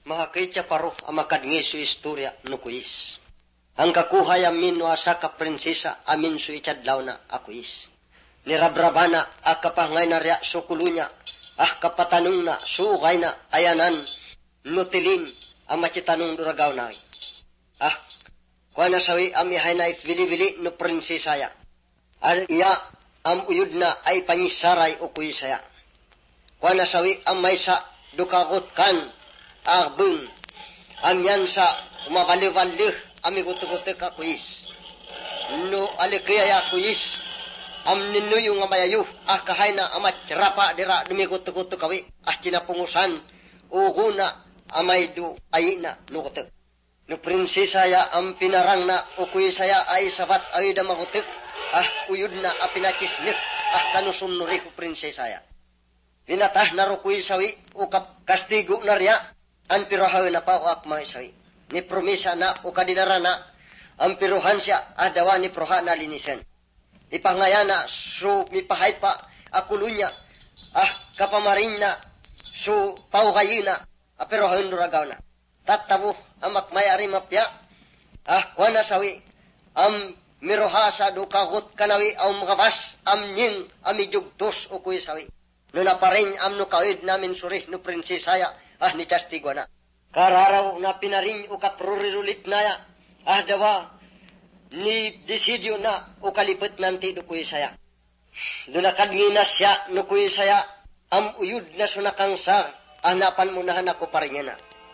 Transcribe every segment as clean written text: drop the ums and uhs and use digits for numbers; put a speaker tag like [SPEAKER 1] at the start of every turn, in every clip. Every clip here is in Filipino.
[SPEAKER 1] Mahakay siya paro ang makadngi su istorya nukuyis. Ang kakuhay amin no asa ka prinsesa amin su itadlaw na akuyis. Nirabrabana akapangay na ria su kulunya. Kapatanong na suukay na ayanan nutilin ang machitanong duragaw na. Kuha na sawi amihay na ifili-vili no prinsesa ya. Iya am uyud na ay pangisaray o kuyisaya. Kuha na sawi am may sa dukagot kan arbung ang yan sa umabaliw-balih amigutuguti ka kuyis. No alikaya kuyis am ninuyo nga mayayu kahay na amat rapa dira dumigutuguti kawi chinapungusan uguna amay du ay na nukutik. No prinsesa ya am pinarang na o kuyisaya ay sabat ay da makutik uyud na apinachisnik kanusunuri ko prinsesa ya. Pinatah na rukuy sawi o kastigo na riya ang pirohaw na pa o akmay sawi. Ni promisa na o kadinara na ang pirohan siya adawa ni proha na linisan. Ipangaya na so mipahay pa akulunya kapamarin na so paukayin na pirohaw nuragaw na. Tatabo ang makmay arimapya kuha na sawi ang miroha sa dukagot kanawi ang makabas am nying amijugtos o kuy sawi. No naparin am no kawid namin suri no prinsesaya ni Castigo na. Kararaw na pinarin o kaprurirulit na ya dawa ni desidio na o kalipit nanti do kuy saya. Do nakadngi na siya no kuy saya am uyud na sunakangsar anapan mo nahan ako pa rin na.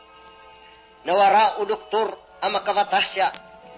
[SPEAKER 1] Nawara o doktor ang makabatas siya.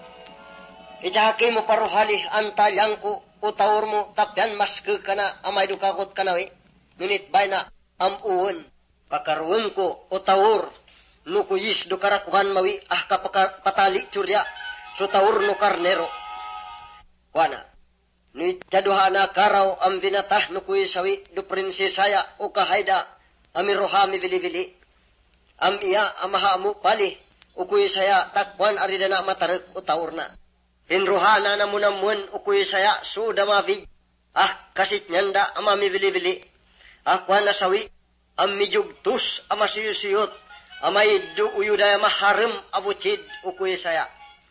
[SPEAKER 1] Itahaki mo paruhali ang talyang ko o tawar mo tapyan maske ka na amay dukagot ka nawi. Ngunit bay na amuun pakaruun ko o tawar no kuyis do karakuhan mawi kapatali curya so tawar no karnero. Wana. Ngunit jaduha na karaw ang binatah no kuyis sawi do prinsesaya o kahayda amiroha mi bili-bili. Am iya amahamu pali o kuyis saya takwan arida na matarek o tawar na. Pinruhana na munamun ukuy saya suda mavig. Kasit nyanda amami bili-bili. Kuha na sawi am mijugtus amasiyusiyot amay du uyuday maharem abuchid ukuy saya.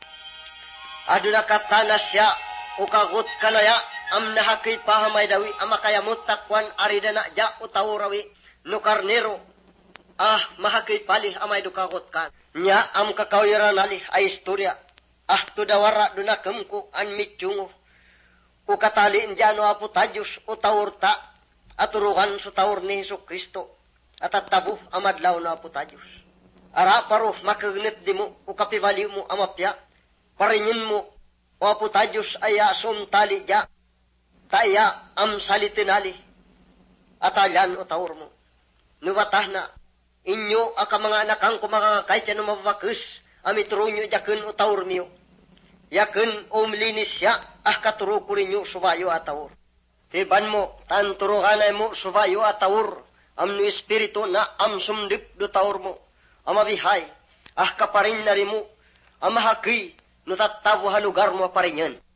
[SPEAKER 1] Aduna katana siya ukagut kanaya am nahakay pahamay dawi amakayamot takwan arida na ja utawurawi no karnero. Mahakay palih amay dukagot kan. Nya am kakawiran nalih ay istorya. Tu dawara dunakem ko an mitjungo. O kataliin dyan o aputajos o tawurta aturuhan sa tawur ni Hesus Kristo at tabu amadlaw na aputajos. Araparo makagnit di mo o kapibali mo amapya paringin mo o aputajos aya sumtali dya taya am salitinali at alyan o tawur mo. Nubatah na inyo aka mga anakang kumakakay siya na mababakus amiturunyo jakun o tawur miyo. Yakun umlinis siya, katuro ko rin yung subayo at tawur. Tiban mo, tanturuhanay mo subayo at tawur. Amno espiritu na amsumdik do tawur mo. Amabihay, kaparin na rin mo. Amahagay, no tatawo halugar mo pa rin yan.